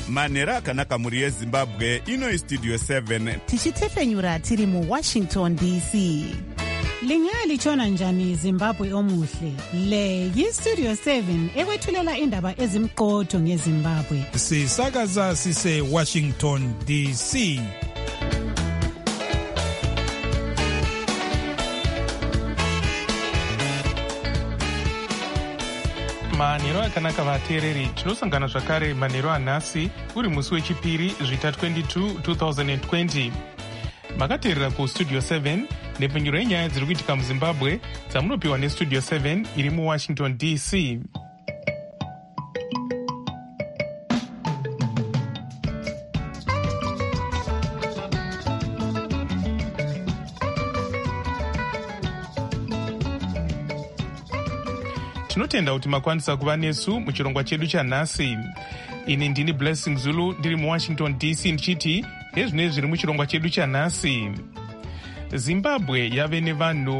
manhero akanaka mhuri yezimbabwe. Ino istudio 7 tichitefenyura tiri muWashington DC. Lingalitshona njani Zimbabwe omuhle? Le yistudio 7 ekwethulela indaba ezimqotho ngeZimbabwe. Sisakaza sise Washington DC. manhero akanaka vateereri, tinosangana zvakare manhero anhasi uri musi wechipiri zvita 22 2020. Makateerera kustudio 7 nepfenyuro yenyaya dziri kuitika muZimbabwe dzamunopiwa nestudio 7 iri muWashington DC. Tinotenda kuti makwanisa kuva nesu muchirongwa chedu chanhasi. Ini ndini Blessing Zulu ndiri muWashington DC ndichiti ezvinezvi zviri muchirongwa chedu chanhasi. Zimbabwe yave nevanhu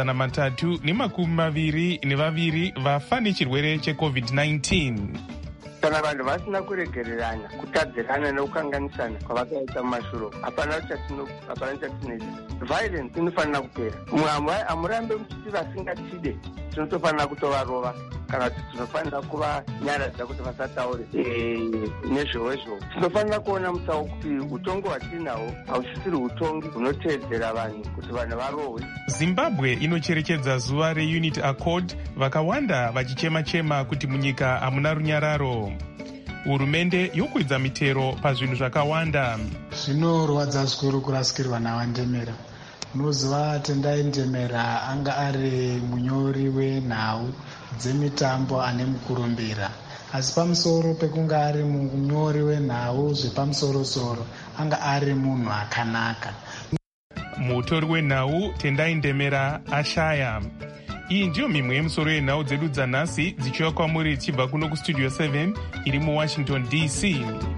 322 vafa nechirwere cheCovid-19. Kana vanhu vasina kuregererana, kutadzirana nekukanganisana kwavakaita mumashure, hapana chatinoita. Violence inofanira kupera. Hamurambe muchiti vasingatide tinotofanira kutovarova kana kuti tinofanira kuvanyaradza kuti vasataure nezvowezvo. Tinofanira kuona musawo kuti utongi hwatinahwo hausisiri utongi hunoteedzera vanhu kuti vanhu varohwe. Zimbabwe inocherechedza zuva reUnity Accord, vakawanda vachichema-chema kuti munyika hamuna runyararo. Hurumende yokwidza mitero pazvinhu zvakawanda. Zvinorwadza zvikuru kurasikirwa naWandemera. Unoziva Tendai Ndemera anga ari munyori wenhau dzemitambo ane mukurumbira, asi pamusoro pekunga ari munyori wenhau zvepamusoro-soro anga ari munhu akanaka. Mutori wenhau Tendai Ndemera ashaya. Iyi ndiyo mimwe yemusoro yenhau dzedu dzanhasi dzichiwa kwamuri chibva kuno kustudio 7 iri muWashington DC.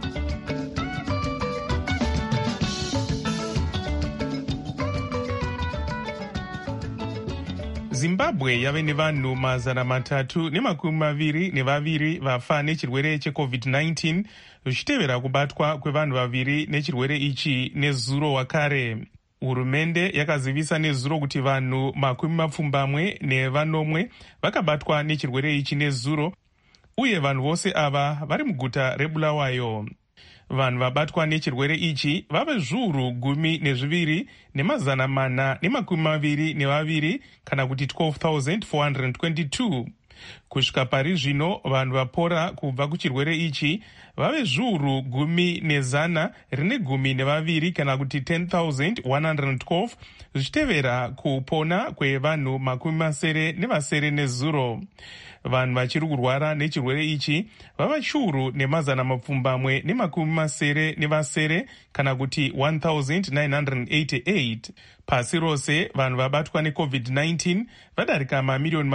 Zimbabwe yave nevanhu 322 vafa nechirwere cheCovid-19 zvichitevera kubatwa kwevanhu 2 nechirwere ichi nezuro wakare. Hurumende yakazivisa nezuro kuti vanhu 40 vakabatwa nechirwere ichi nezuro, uye vanhu vose ava vari muguta reBulawayo. Vanhu vabatwa nechirwere ichi vave zviuru 12,422 kana kuti 12,422. Kusvika pari zvino vanhu vapora kubva kuchirwere ichi vave zviuru 10,112 kana kuti 10,112 zvichitevera kupona kwevanhu 70 nezuro. Vanhu vachiri kurwara nechirwere ichi vava chiuru 770 kana kuti 1,988. Pasi rose vanhu vabatwa neCovid-19 vadarika mamirioni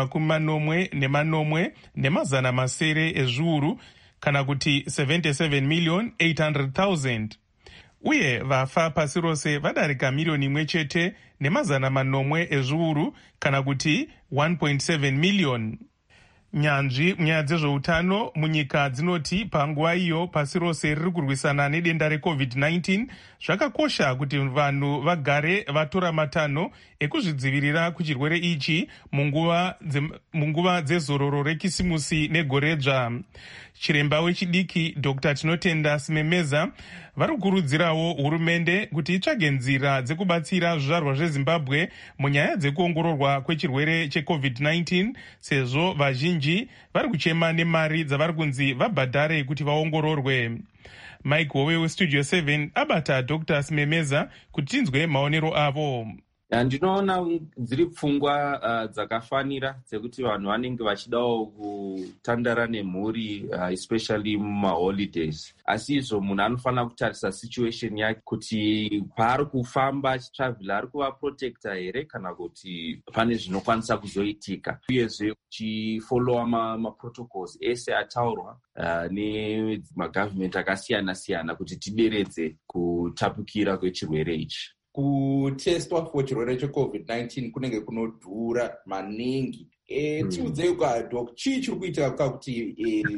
40,900 ezviuru kana kuti 77,800,000. Uye vafa pasi rose vadarika milioni 1,800,000 ezviuru kana kuti 1.7 million. Nyanzvi munyaya dzezveutano munyika dzinoti panguva iyo pasi rose riri kurwisana nedenda reCovid-19 zvakakosha kuti vanhu vagare vatora matanho ekuzvidzivirira kuchirwere ichi munguva dzezororo rekisimusi negoredzva. Chiremba wechidiki Dr. Tinotenda Simemeza vari kukurudzirawo hurumende kuti itsvage nzira dzekubatsira zvizvarwa zveZimbabwe munyaya dzekuongororwa kwechirwere cheCovid-19 sezvo vazhinji vari kuchema nemari dzavari kunzi vabhadhare kuti vaongororwe. Mike Howe westudio 7 abata Dr. Simemeza kuti tinzwe maonero avo. Ndinoona dziri pfungwa dzakafanira dzekuti vanhu vanenge vachidawo kutandara nemhuri especially mumaholidays. Asi izvo munhu anofanira kutarisa situation yake kuti paari kufamba achitravhela ari kuvaprotecta here kana kuti pane zvinokwanisa kuzoitika. Uyezve uchifolowa maprotocols ese ataurwa nemagavhimenti akasiyana-siyana kuti tideredze kutapukira kwechirwere ichi. Kutestwa kwechirwere cheCovid-19 kunenge kunodhura maningi. Tiudzei Doc, chii chiri kuitika kuti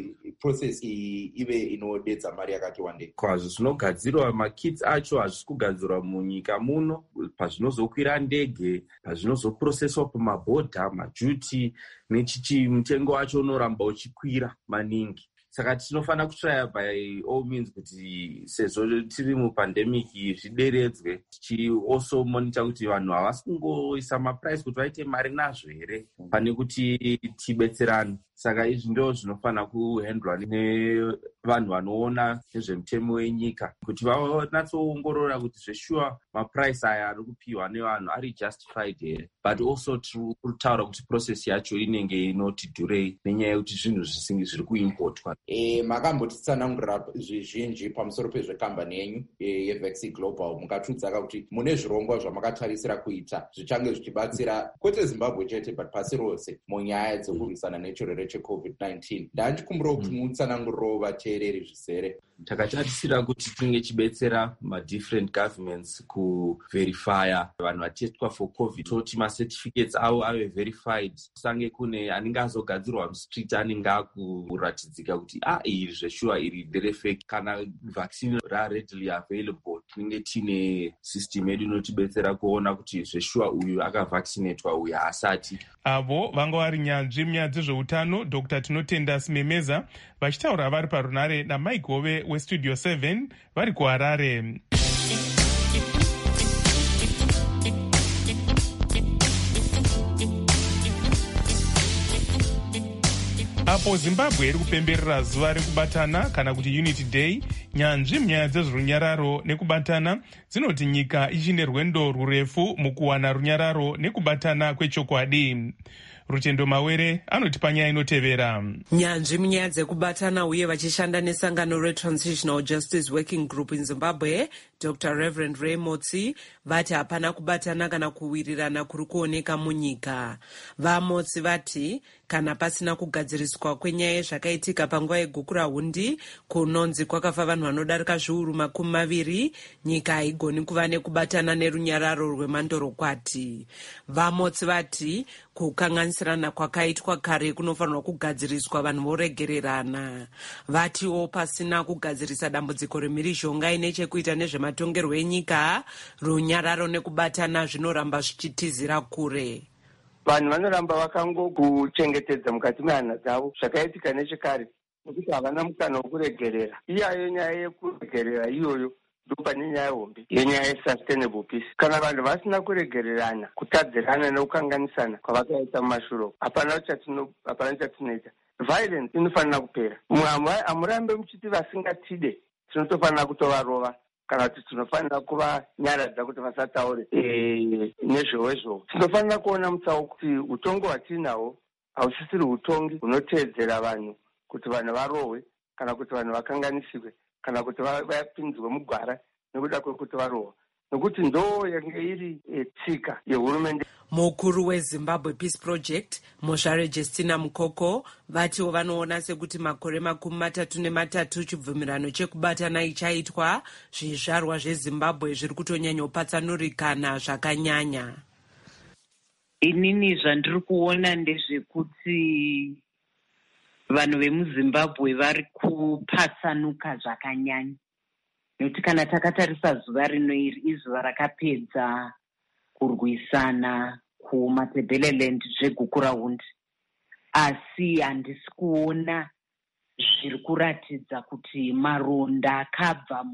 process iyi ive inodedza mari yakati wandei. Kwazvo zvinogadzirwa makits acho hazvisi kugadzirwa munyika muno, pazvinozokwira ndege, pazvinozoprocesswa pamabhodha, majuti nechichi, mutengo wacho unoramba uchikwira maningi. Saka tinofanira kutraya by all means kuti sezvo tiri mupandemic zvideredzwe, tichi also monitor kuti vanhu havasi kungoisa maprice kuti vaite mari nazvo here, pane kuti tibetserane. Saka izvi ndo zvinofanira kuhandlwa nevanhu vanoona nezvemutemo wenyika, kuti vanatsoongorora kuti zveshuwa maprice aya ari kupiwa nevanhu ari justified here, but also kutaura kuti process yacho inenge inoti dhurei nenyaya yekuti zvinhu zvisingi zviri kuimportwa. Makambotitsanangurira zvizhinji pamusoro pezvekambani yenyu yeVaxi Global, mukatudzaka kuti mune zvirongwa zvamakatarisira kuita zvichange zvichibatsira kwete Zimbabwe chete but pasi rose munyaya dzekurwisana nechirwere cheCovid-19. Ndachikumbira kuti mutsananguriro vateereri zvizere. Takatarisira kuti tinge chibetsera ma-different governments kuverifya vanhu vatestwa for COVID, toti ma-certificates avo ave verified, kusange kune anenge azogadzirwa mustreet anenge akuratidzika kuti iri zveshuwa iri nderefake. Kana vaccine readily available, tinenge tine system yedu inotibetsera kuona kuti zveshuwa uyu akavaccinatwa uyu haasati. Avo vanga vari nyanzvi munyaya dzezveutano Dr. Tinotenda Simemeza vachitaura vari parunare naMike Hove weStudio 7 vari kuHarare. Apo Zimbabwe iri kupemberera zuva rekubatana kana kuti Unity Day, nyanzvi munyaya dzezverunyararo nekubatana dzinoti nyika ichine rwendo rurefu mukuwana runyararo nekubatana kwechokwadi. Rutendo Mawere anotipa nyaya inotevera. Nyanzvi munyaya dzekubatana uye vachishanda nesangano reTransitional Justice Working Group in Zimbabwe, Dr. Reverend Ray Motsi vati hapana kubatana kana kuwirirana kuri kuoneka munyika. VaMotsi vati kana pasina kugadziriswa kwenyaya yezvakaitika panguva yegukura hundi kunonzi kwakafa vanhu vanodarika zviuru 20, nyika haigoni kuva nekubatana nerunyararo rwemandorokwati. VaMotsi vati kukanganisirana kwakaitwa kare kunofanirwa kugadziriswa vanhu voregererana. Vatiwo pasina kugadzirisa dambudziko remhirizhonga ine chekuita nezvematongerwo enyika, runyararo nekubatana zvinoramba zvichitizira kure. Vanhu vanoramba vakangokuchengetedza mukati mehana dzavo zvakaitika nechekare, nekuti havana mukana wekuregerera. Iyayo nyaya yekuregerera iyoyo ndopane nyaya hombe yenyaya yesustainable peace. Kana vanhu vasina kuregererana, kutadzirana nekukanganisana kwavakaita mumashuro, hapana chatinoita. Violence inofanira kupera. Hamurambe muchiti vasingatide tinotofanira kutovarova kana kuti tinofanira kuvanyaradza kuti vasataure nezvowezvo. Tinofanira kuona mutsauko kuti utongi hwatinahwo hausisiri utongi hunoteedzera vanhu kuti vanhu varohwe kana kuti vanhu vakanganisirwe kana kuti vapinzwe mugwara nekuda kwekuti varohwa, nokuti ndo yange iri tsika yehurumende. Mukuru weZimbabwe Peace Project Mozhare Justina Mukoko vatiwo vanoona sekuti makore 33 chibvumirano chekubatana ichaitwa, zvizvarwa zveZimbabwe zviri kutonyanyopatsanurikana zvakanyanya. Inini zvandiri kuona ndezvekuti vanhu vemuZimbabwe vari kupatsanuka zvakanyanya, nekuti kana takatarisa zuva rino iri izuva rakapedza kurwisana kuMatabeleland zvegukura hundi, asi handisi kuona zviri kuratidza kuti maronda akabva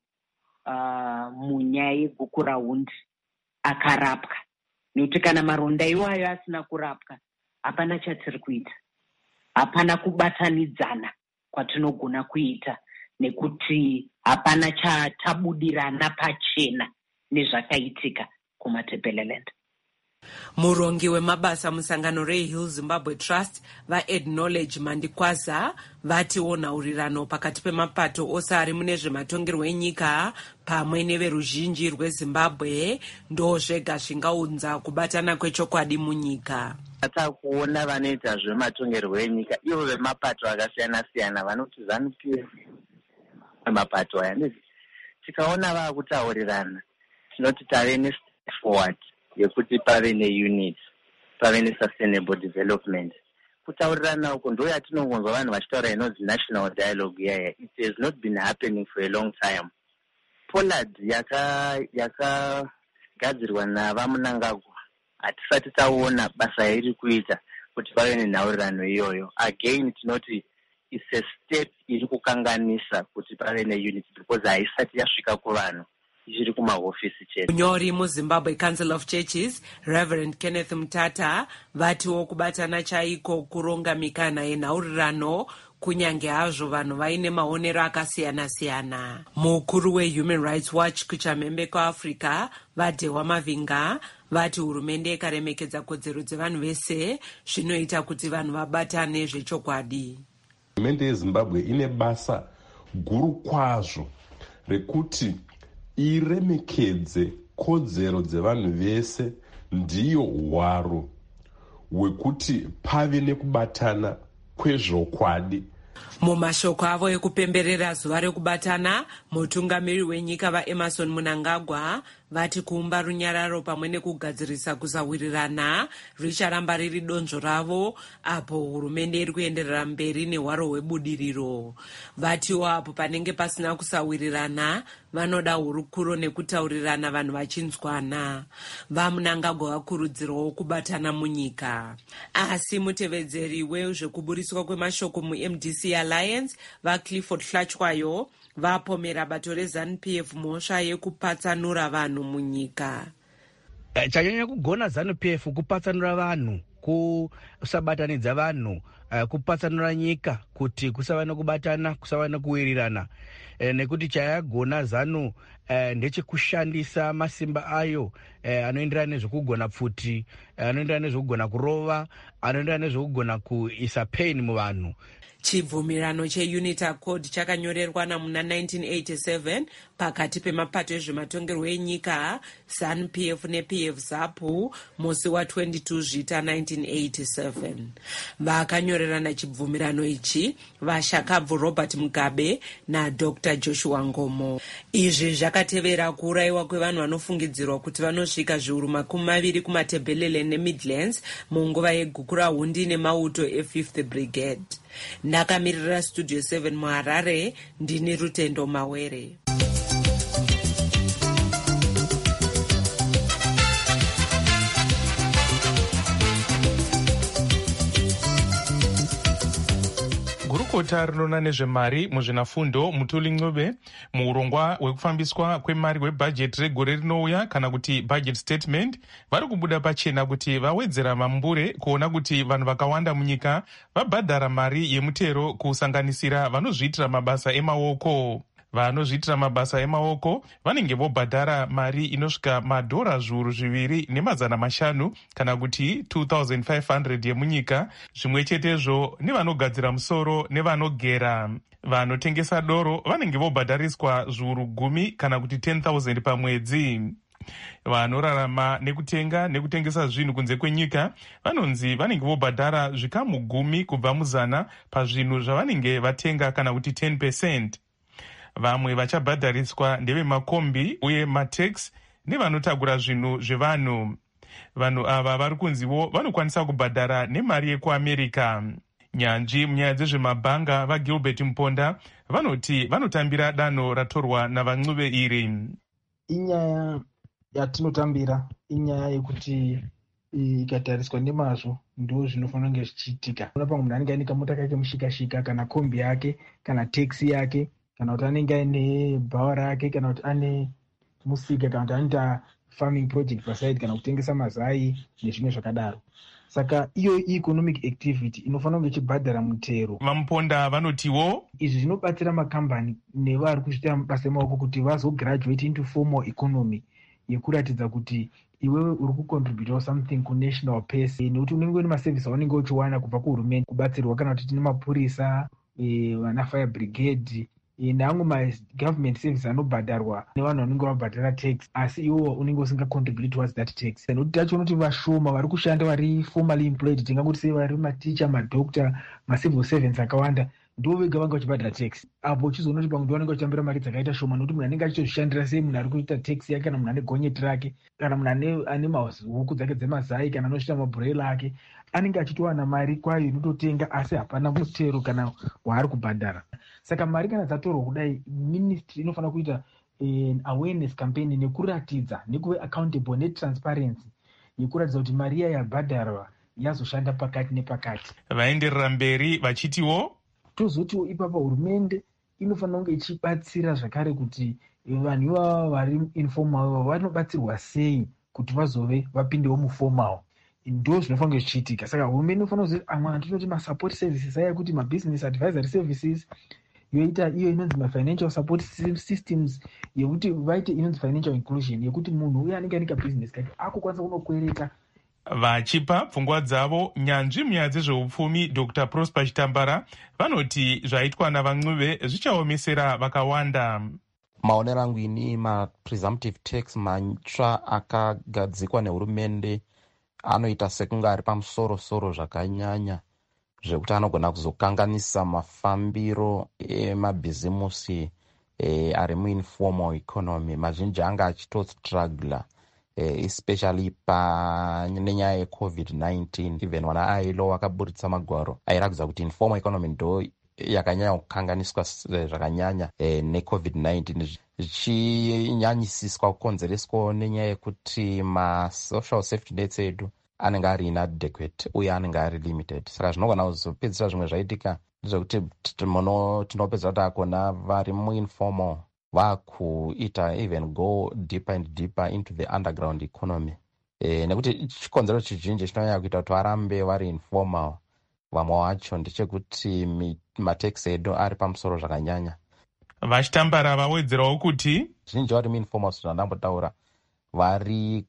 munyaya yegukura hundi akarapwa, nekuti kana maronda iwayo asina kurapwa hapana chatiri kuita, hapana kubatanidzana kwatinogona kuita, nekuti hapana chatabudirana pachena nezvakaitika kuMatabeleland. Murongi wemabasa musangano reHill Zimbabwe Trust vaAcknowledge Mandikwaza vatiwo nhaurirano pakati pemapato ose ari mune zvematongerwo enyika pamwe neveruzhinji rweZimbabwe ndo zvega zvingaunza kubatana kwechokwadi munyika. Takuona vanoita zvematongerwo enyika ivo vemapato akasiyana siyana vanoti ZANU-PF mapato aya, tikaona vakutaurirana tinoti tave ne-step forward yekuti pave ne-unit, pave ne-sustainable development kutaurirana uko ndo yatinongonzwa vanhu vachitaura inonzi national dialogue yaya. It has not been happening for a long time. Pollard yakagadzirwa navamunangagwa, hatisati taona basa iri kuita kuti pave nenhaurirano iyoyo. Again tinoti it's a step iri kukanganisa kuti pave neunity because haisati yasvika kuvanhu, ichiri kumahofisi chete. Munyori muZimbabwe Council of Churches Reverend Kenneth Mutata vatiwo kubatana chaiko kuronga mikana yenhaurirano kunyange hazvo vanhu vaine maonero akasiyana-siyana. Mukuru weHuman Rights Watch kuchamhembe kwaAfrica vaDhewa Mavinga vati hurumende ikaremekedza kodzero dzevanhu vese zvinoita kuti vanhu vabatane zvechokwadi. Hurumende yeZimbabwe ine basa guru kwazvo rekuti iremekedze kodzero dzevanhu vese, ndiyo hwaro hwekuti pave nekubatana kwezvokwadi. Mumashoko avo ekupemberera zuva rekubatana, mutungamiri wenyika vaEmmerson Mnangagwa vati kuumba runyararo pamwe nekugadzirisa kusawirirana richaramba riri donzvo ravo apo hurumende iri kuenderera mberi nehwaro hwebudiriro. Vatiwo apo panenge pasina kusawirirana vanoda hurukuro nekutaurirana vanhu vachinzwana. VaMnangagwa vakurudzirwawo kubatana munyika. Asi mutevedzeri wezvekuburiswa kwemashoko muMDC Alliance vaClifford Hlachwayo vapomera bato reZANU-PF mhosva yekupatsanura vanhu munyika. Chanyanya kugona ZANU-PF kupatsanura vanhu, kusabatanidza vanhu, kupatsanura nyika kuti kusava nekubatana, kusava nekuwirirana. Nekuti chayagona ZANU ndechekushandisa masimba ayo anoenderana nezvekugona pfuti, anoenderana nezvekugona kurova, anoenderana nezvekugona kuisa pain muvanhu. Chibvumirano cheUNIT Accord chakanyorerwa namuna 1987 pakati pemapato ezvematongerwo enyika ZANU-PF nePF ZAPU musi wa22 Zvita 1987. Vakanyorerana chibvumirano ichi vaShakabvu Robert Mugabe naDr Joshua Ngomo. Izvi zvakatevera kuurayiwa kwevanhu vanofungidzirwa kuti vanosvika zviuru 20 kumatebhelele neMidlands munguva yegukura hundi nemauto e5th Brigade. Ndakamirira Studio 7 muHarare, ndini Rutendo Mawere. Gurukota rinoona nezvemari muzvinafundo Mutuli Ncube muurongwa hwekufambiswa kwemari hwebhajeti regore rinouya kana kuti budget statement vari kubuda pachena kuti vawedzera mambure kuona kuti vanhu vakawanda munyika vabhadhara mari yemutero kusanganisira vanozviitira mabasa emaoko. Vanozviitira mabasa emaoko vanenge vobhadhara mari inosvika madhora zviuru 2,500 kana kuti 2,500 yemunyika, zvimwe chetezvo nevanogadzira musoro nevanogera. Vanotengesa doro vanenge vobhadhariswa zviuru 10 kana kuti 10,000 pamwedzi. Vanorarama nekutenga nekutengesa zvinhu kunze kwenyika vanonzi vanenge vobhadhara zvikamu 10 kubva muzana pazvinhu zvavanenge vatenga kana kuti 10%. Vamwe vachabhadhariswa ndevemakombi uye matex nevanotagura zvinhu zvevanhu. Vanhu ava vari kunziwo vanokwanisa kubhadhara nemari yekuAmerica. Nyanzvi munyaya dzezvemabhanga vaGilbert Mponda vanoti vanotambira danho ratorwa navaNcube iri. Inyaya yatinotambira inyaya yekuti ikatariswa nemazvo ndo zvinofanira kunge zvichiitika. Pamwe munhu anenge aine kamota kake mushikashika kana kombi yake kana teksi yake kana kuti anenge aine bhawa rake kana kuti ane musika kana kuti anoita farming project paside kana kutengesa mazai nezvimwe zvakadaro. Saka iyo economic activity inofanira kunge ichibhadhara mutero. Vamponda vanotiwo izvi zvinobatsira makambani nevari kuzviita mabasa emaoko kuti vazograduate into formal economy yekuratidza kuti iwewe uri kucontribute something kunational pace, nekuti unenge une maservice aunenge uchiwana kubva kuhurumende, kubatsirwa kana kuti tine mapurisa, vana fire brigade neamwe magovernment service anobhadharwa nevanhu vanenge vabhadhara tax, asi iwo unenge usingacontribute towards that tax. Nekuti tacho unoti vashoma vari kushanda vari formally employed, tingangoti sei vari maticha, madoctor, macivil servants akawanda ndo vega vanga vachibhadhara tax. Apo uchizoona kuti pamwe vanenge vachitambira mari dzakaita shoma nokuti munhu anenge achitozvishandira sei munhu ari kuita taxi yake, kana munhu ane gonyeti rake, kana munhu ane huku dzake dzemazai, kana anochita mabhurela ake, anenge achitowana mari kwayo inototenga asi hapana mutero kana waari kubhadhara. Saka mari kana dzatorwa kudai, ministry inofanira kuita awareness campaign nekuratidza nekuve accountable netransparency yekuratidza kuti mari iya yabhadharwa yazoshanda pakati nepakati. Vaenderera mberi vachitiwo tozotiwo ipapa hurumende inofanira kunge ichibatsira zvakare kuti vanhu ivava vari informal vanobatsirwa sei kuti vazove vapindewo muformal. Ndo zvinofanira zvichiitika. Saka hurumende inofanira kuziva amwe antinoti masupport services aya kuti mabusiness advisory services yoita iyo inonzi mafinancial support systems yekuti vaite inonzi financial inclusion yekuti munhu uye anenge anika business kake akukwanisa kunokwereta. Vachipa pfungwa dzavo nyanzvi munyaya dzezveupfumi Dr. Prosper Chitambara vanoti zvaitwa navaNcuve zvichaomesera vakawanda. Maonero angu ini ma-presumptive tax matsva akagadzikwa nehurumende anoita sekunge ari pamusoro-soro zvakanyanya zvekuti anogona kuzokanganisa mafambiro emabhizimusi ari muinformal economy. Mazhinji anga achitostrugla especially nenyaya yeCovid-19. Even wana ailo wakaburitsa magwaro airatidza kuti informal economy ndo yakanyanya kukanganiswa zvakanyanya neCovid-19, zvichinyanyisiswa kukonzereswa nenyaya yekuti masocial safety nets edu anenge ari inadequate uye anenge ari limited. Saka zvinogona kuzopedzisira zvimwe zvaitika ndezvekuti tinopedzera kuti akona vari muinformal vakuita even go deeper and deeper into the underground economy. Nekuti chikonzero chizhinji chinonyanya kuita kuti varambe vari informal vamwe vacho ndechekuti matax edu ari pamusoro zvakanyanya. Vachitambara vawedzerawo kuti zhinji vari muinformal zvandambotaura vari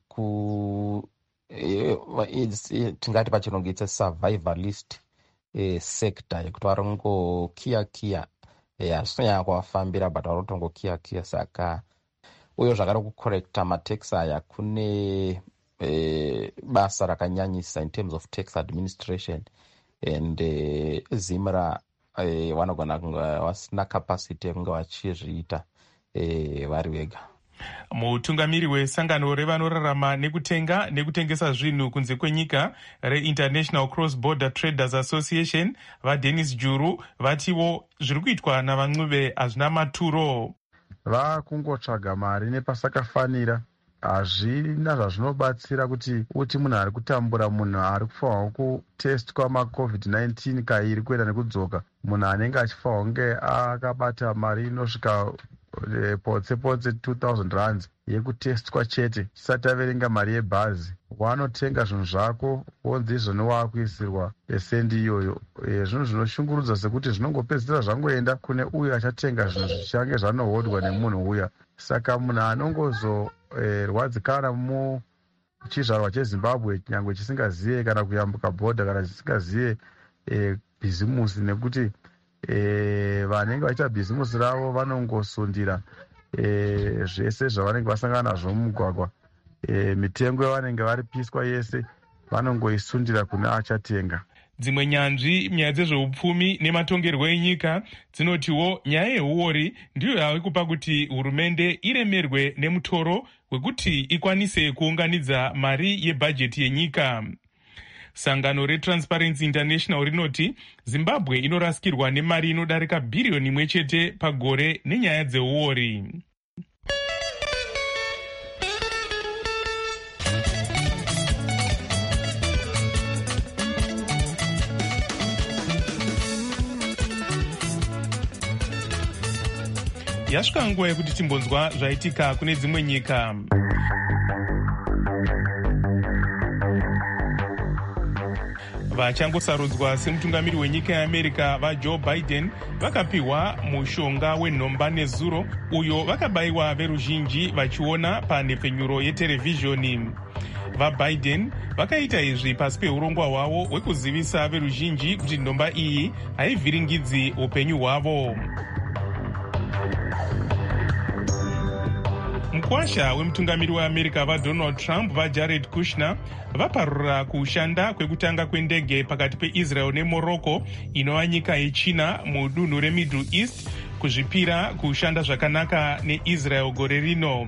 tingati pachirungu it's a survivalist sector yekuti varongokiya hazvinonyanya kuvafambira but varotongokiya. Saka uye zvakare kukorekta matax aya kune basa rakanyanyisa in terms of tax administration and zimra vanogona kunge vasina capacity yekunge vachizviita vari vega. Mutungamiri wesangano revanorarama nekutenga nekutengesa zvinhu kunze kwenyika reInternational Cross Border Traders Association vaDennis Juru vatiwo zviri kuitwa navaNcuve hazvina maturo. Vakungotsvaga mari nepasakafanira, hazvina zvazvinobatsira kuti munhu ari kutambura, munhu ari kufanirwa kutestwa maCovid-19 kairi kuenda nekudzoka, munhu anenge achifanirwa kunge akabata mari inosvika potse 2000 rands yekutestwa chete chisati averenga mari yebhazi. Wanotenga zvinhu zvako wonzi izvoni waakuisirwa pesendi iyoyo. Zvinhu zvinoshungurudza sekuti zvinongopedzisira zvangoenda kune uyo achatenga zvinhu zvichange zvanohodwa nemunhu uya. Saka munhu anongozorwadzikana muchizvarwa cheZimbabwe nyangwe chisingazive kana kuyambuka bhodha kana chisingazive bhizimusi, nekuti vanenge vachiita bhizimusi ravo vanongosundira zvese zvavanenge vasangana nazvo mumugwagwa. Mitengo yavanenge varipiswa yese vanongoisundira kune achatenga. Dzimwe nyanzvi munyaya dzezveupfumi nematongerwo enyika dzinotiwo nyaya yehuori ndiyo yave kupa kuti hurumende iremerwe nemutoro wekuti ikwanise kuunganidza mari yebhajeti yenyika. Sangano reTransparency International rinoti Zimbabwe inorasikirwa nemari inodarika bhiriyoni 1 chete pagore nenyaya dzehuori. Yasvika nguva yekuti timbonzwa zvaitika kune dzimwe nyika. Vachangosarudzwa semutungamiri wenyika yeAmerica vaJoe Biden vakapiwa mushonga wenhomba nezuro uyo vakabayiwa veruzhinji vachiona panhepfenyuro yeterevhizhoni. VaBiden vakaita izvi pasi peurongwa hwavo hwekuzivisa veruzhinji kuti nhomba iyi haivhiringidzi upenyu hwavo. mukwasha wemutungamiri weamerica vaDonald Trump vaJared Kushner vaparura kushanda kwekutanga kwendege pakati peIsrael neMorocco inova nyika yechina mudunhu reMiddle East kuzvipira kushanda zvakanaka neIsrael gore rino.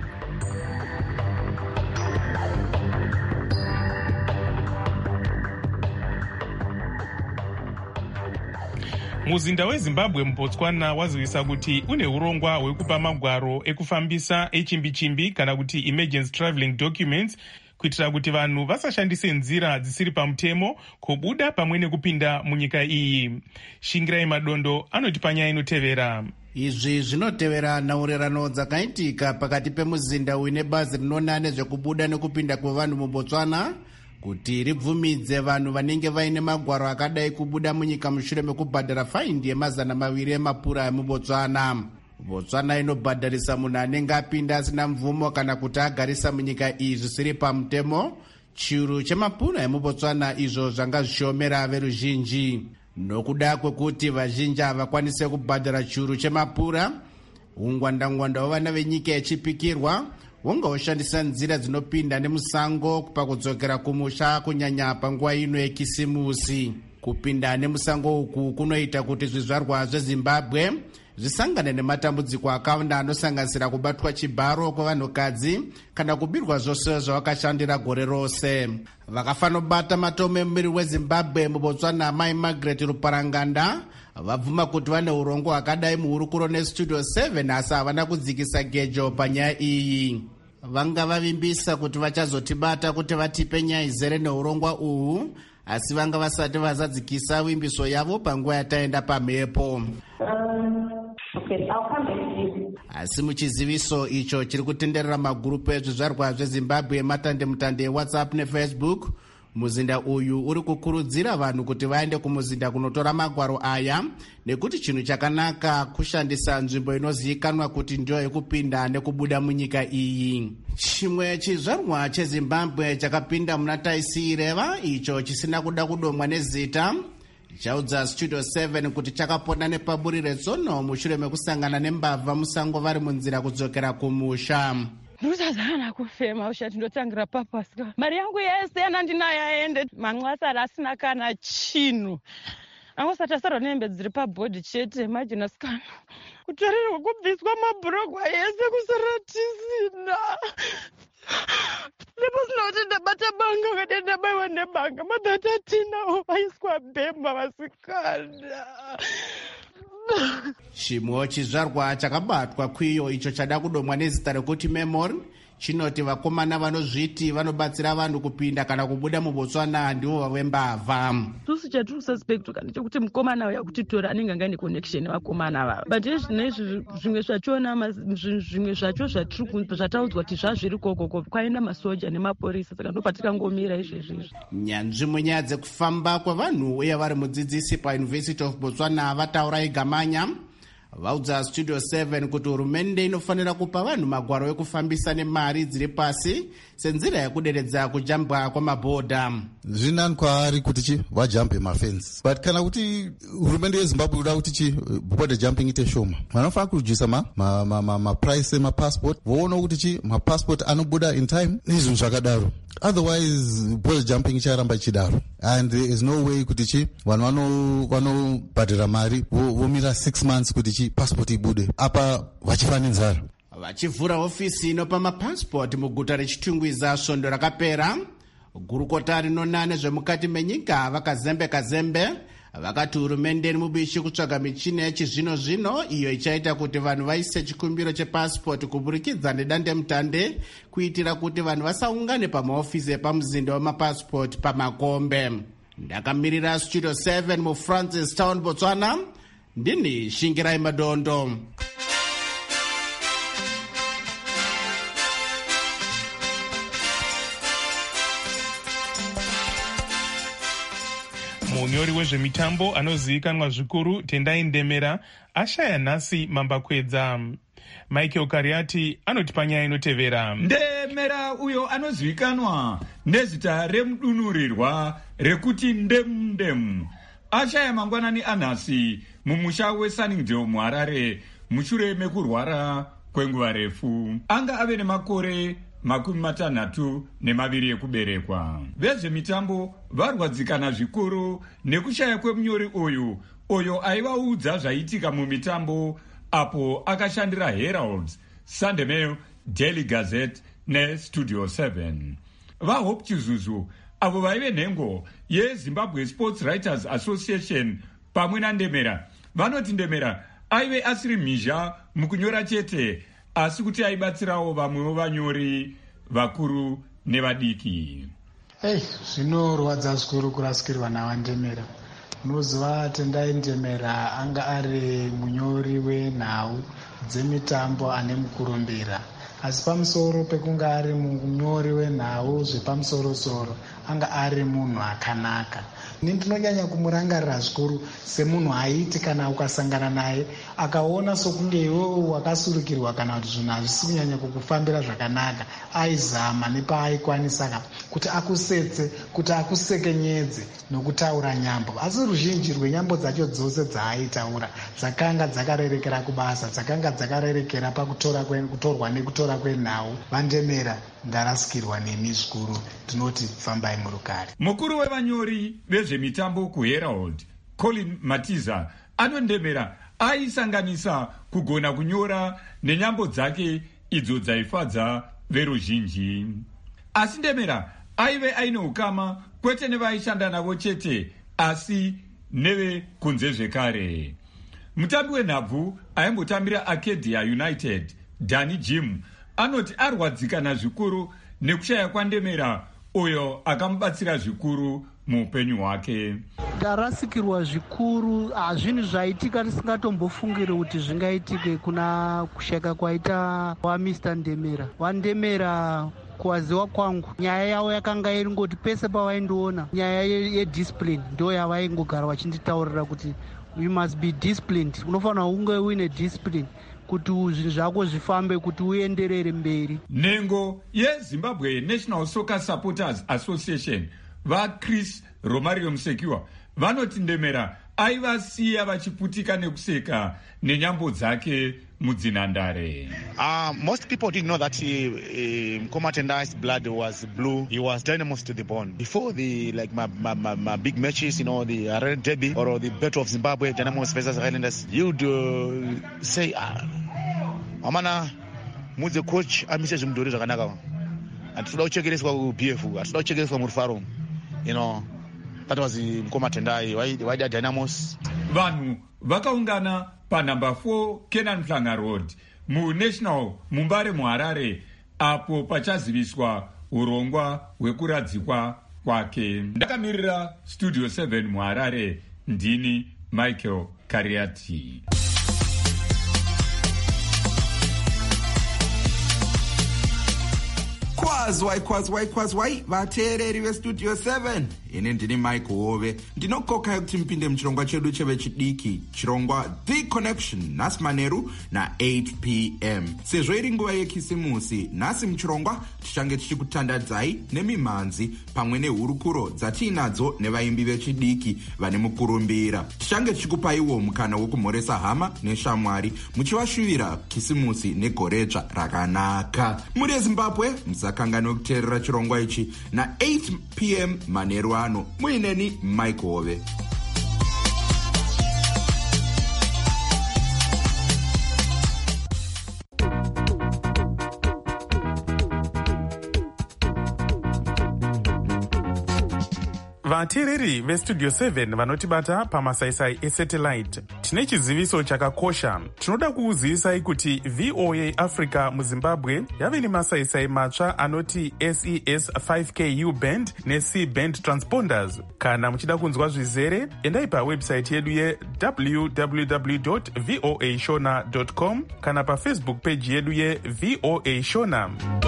Muzinda weZimbabwe muBotswana wazivisa kuti une urongwa hwekupa magwaro ekufambisa echimbi-chimbi kana kuti emergency traveling documents kuitira kuti vanhu vasashandise nzira dzisiri pamutemo kubuda pamwe nekupinda munyika iyi. Shingirai Madondo anoti panyaya inotevera. Izvi zvinotevera nhaurerano dzakaitika pakati pemuzinda uine bazi rinona nezvekubuda nekupinda kwevanhu muBotswana kuti ribvumidze vanhu vanenge vaine magwaro akadai kubuda munyika mushure mekubhadhara faindi ye200 emapura emuBotswana. Botswana inobhadharisa munhu anenge apinda asina mvumo kana kuti agarisa munyika iyi zvisiri pamutemo chiuru chemapura emuBotswana, izvo zvanga zvichiomera veruzhinji. Nokuda kwekuti vazhinji havakwanise kubhadhara chiuru chemapura, ungwandangwanda hwevana venyika yechipikirwa wonga ushandisa nzira dzinopinda nemusango pakudzokera kumusha, kunyanya panguva ino yekisimusi. Kupinda nemusango uku kunoita kuti zvizvarwa zveZimbabwe zvisangane nematambudziko akawanda anosanganisira kubatwa chibharo kwevanhukadzi kana kubirwa zvose zvavakashandira gore rose. Vakafanobata matomo emuviri weZimbabwe muBotswana, Mai Margaret Ruparanganda vabvuma kuti vane urongo hwakadai muhurukuro neStudio 7 asi havana kudzikisa gejo panyaya iyi. Vanga vavimbisa kuti vachazotibata kuti vatipe nyaya izere neurongwa uhu, asi vanga vasati vazadzikisa vimbiso yavo panguva yataenda pamhepo. Asi muchiziviso icho chiri kutenderera magurupu ezvizvarwa zveZimbabwe ematandemutande eWhatsApp neFacebook, muzinda uyu uri kukurudzira vanhu kuti vaende kumuzinda kunotora magwaro aya nekuti chinhu chakanaka kushandisa nzvimbo inozivikanwa kuti ndio yekupinda nekubuda munyika iyi. Chimwe chizvarwa cheZimbabwe chakapinda muna taisi ireva icho chisina kuda kudomwa nezita chaudza Studio 7 kuti chakapona nepaburi retsono mushure mekusangana nembavha musango vari munzira kudzokera kumusha. Ndosazana kufema ushati ndotangira papasika. Mari yangu yese yanandinayo yaende manxasara asina kana chinhu. Angosati asarwa nehembe dziri pabhodhi chete majinasikana. Kutorerwa kubviswa mabhurogwa yese kusara tisina. Leposina kuti ndabata banga ukade ndabaiwa nebanga. Madhatatina vaiswa bhemba vasikana. Chimwe chizvarwa chakabatwa kwiyo icho chada kudomwa nezita rekuti Memory chinoti vakomana vanozviti vanobatsira vanhu kupinda kana kubuda muBotswana ndivo vembavha. Tusi chatiri kususpekta kana chekuti mukomana uya kutitora anenge anga ane connection nevakomana vava. But nezvinezvi zvimwe zvachona zvimwe zvacho zvataudzwa kuti zvazviri kokoko kwaenda masoja nemapurisa, saka ndopatikangomira izvezvi. Nyanzvi munyaya dzekufamba kwavanhu uye vari mudzidzisi paUniversity of Botswana vataura igamanya vaudza Studio 7 kuti hurumende inofanira kupa vanhu magwaro ekufambisa nemari dziri pasi senzira yekuderedza kujambwa kwamabhodha. Zvinani kwaari kuti vajampe mafensi, but kana kuti hurumende yeZimbabwe inoda kuti border jumping ite shoma, vanofanira kurujisa maprice emapassport, voona kuti mapassport anobuda in time nezvinhu zvakadaro. Otherwise border jumping icharamba ichidaro, and there is no way kuti vanhu vanobhadhara mari vomira 6 months kuti passport ibude apa vachifa nenzara. Vachivhura hofisi inopa mapassport muguta rechitungwiza svondo rakapera, gurukota rinona nezvemukati menyika vakazembe vakati hurumende mubishi kutsvaga michini yechizvino-zvino iyo ichaita kuti vanhu vaise chikumbiro chepassport kuburikidza nedandemutande kuitira kuti vanhu vasaungane pamahofisi epamuzinda wemapassport pamakombe. Ndakamirira Studio 7 muFrancis Town, Botswana, ndini Shingirai Madondo. Munyori wezvemitambo anozivikanwa zvikuru Tendai Ndemera ashaya nhasi mambakwedza. Michael Kariati anoti panyaya inotevera. Ndemera uyo anozivikanwa nezita remudunurirwa rekuti ndemu ashaya mangwanani anhasi mumusha weSunningdale muHarare mushure mekurwara kwenguva refu. Anga ave nemakore 62 ekuberekwa. Vezvemitambo varwadzikana zvikuru nekushaya kwemunyori uyo aivaudza zvaitika mumitambo apo akashandira Herald, Sunday Mail, Daily Gazette neStudio 7. vaHope Chizuzu avo vaive nhengo yeZimbabwe Sports Writers Association pamwe naNdemera vanoti Ndemera aive asiri mhizha mukunyora chete, asi kuti aibatsirawo vamwewo vanyori vakuru nevadiki. Zvinorwadza zvikuru kurasikirwa nawaNdemera. Unoziva Tendai Ndemera anga ari munyori wenhau dzemitambo ane mukurumbira, asi pamusoro pekunga ari munyori wenhau zvepamusoro-soro anga ari munhu akanaka. Ndinonyanya kumurangarira zvikuru semunhu aiti kana ukasangana naye akaona sokunge iwewe wakasurukirwa kana kuti zvinhu hazvisi kunyanya kukufambira zvakanaka, aizama nepaaikwanisa kuti akusetse, kuti akusekenyedze nokutaura nyambo. Asi ruzhinji rwenyambo dzacho dzose dzaaitaura dzakanga dzakarerekera kubasa, dzakanga dzakarerekera pakutorwa nekutora kwenhau. vaNdemera ndarasikirwa nemi zvikuru, tinoti fambai murukare. Mukuru wevanyori vezvemitambo kuHerald, Colin Matiza, anoNdemera aisanganisa kugona kunyora nenyambo dzake idzo dzaifadza veruzhinji. Asi Ndemera aive aine ukama kwete nevaishanda navo chete, asi nevekunze zvekare. Mutambi wenhabvu aimbotambira Arcadia United, Danny Jim, anoti arwadzikana zvikuru nekushaya kwaNdemera uyo akamubatsira zvikuru muupenyu hwake. Ndarasikirwa zvikuru, hazvinhu zvaitika tisingatombofungiri kuti zvingaitike kuna kushayika kwaita waMr Ndemera. waNdemera kuwaziwa kwangu nyaya yavo yakanga iringoti pese pavaindiona nyaya yediscipline ndo yavaingogara vachinditaurira kuti you must be disciplined, unofanira kunge uine discipline kuti zvinhu zvako zvifambe, kuti uenderere mberi. Nhengo yeZimbabwe National Soccer Supporters Association vaChris Romario Musekiwa vanoti Ndemera aivasiya vachiputika nekuseka nenyambo dzake mudzinhandare. Most people didn't know that Mkoma Tendai's blood was blue. He was dynamos to the bone. Before the my big matches, the Harare Derby or the Battle of Zimbabwe, Dynamos versus Highlanders, you'd say, Amana, mudze coach amise zvimudhori zvakanaka. Atinoda kuchekeresa kuBF, atinoda kuchekeresa Murufaro. That was Mkoma Tendai, why the Dynamos. Vanhu vakaungana panumber 4 Kenan Mhlanga Road muNational Mumbare muHarare apo pachaziviswa urongwa hwekuradzikwa kwake. Ndakamirira Studio 7 muHarare, ndini Michael Kariati. Kwazwai vateereri veStudio 7, ine ndini Mike Hove. Ndinokoka kuti mpinde muchirongwa chedu chevechidiki, chirongwa The Connection, nhasi manheru na8 p.m. Sezvo iri nguva yekisimusi, nhasi muchirongwa tichange tichikutandadzai nemimhanzi pamwe nehurukuro dzatiinadzo nevaimbi vechidiki vane mukurumbira. Tichange tichikupaiwo mukana wokumhoresa hama neshamwari muchivashuvira kisimusi negoredzva rakanaka. Muri Zimbabwe musakangana kuteerera chirongwa ichi na8 p.m. manheru ano. Muineni Mike Hove. vateereri veStudio 7 vanotibata pamasaisai esatellite, tine chiziviso chakakosha. Tinoda kukuzivisai kuti VOA Africa muZimbabwe yave nemasaisai matsva anoti SES 5K U-band neC-band transponders. Kana muchida kunzwa zvizere, endai pawebsite yedu ye www.voashona.com kana pafacebook page yedu yeVOA Shona.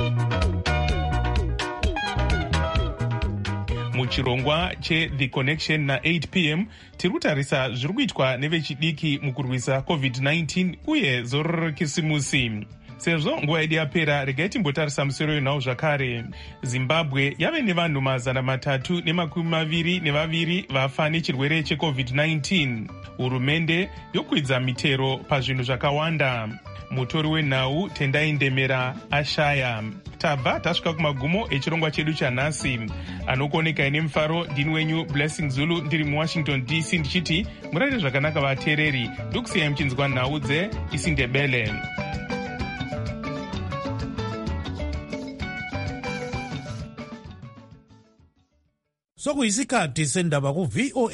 Muchirongwa che-The Connection na8 p.m. tiri kutarisa zviri kuitwa nevechidiki mukurwisa COVID-19 uye zororo rekisimusi. Sezvo nguva yedu yapera, regai timbotarisa musoro wenhau zvakare. Zimbabwe yave nevanhu 322 vafa nechirwere cheCovid-19. Hurumende yokwidza mitero pazvinhu zvakawanda. mutori wenhau Tendai Ndemera ashaya. Tabva tasvika kumagumo echirongwa chedu chanhasi. Anokuonekai nemufaro ndini wenyu Blessing Zulu ndiri muWashington DC ndichiti murare zvakanaka vateereri. Ndokusiyai muchinzwa nhau dzeIsindebele. Sokuyisikhathi sendaba ku VOA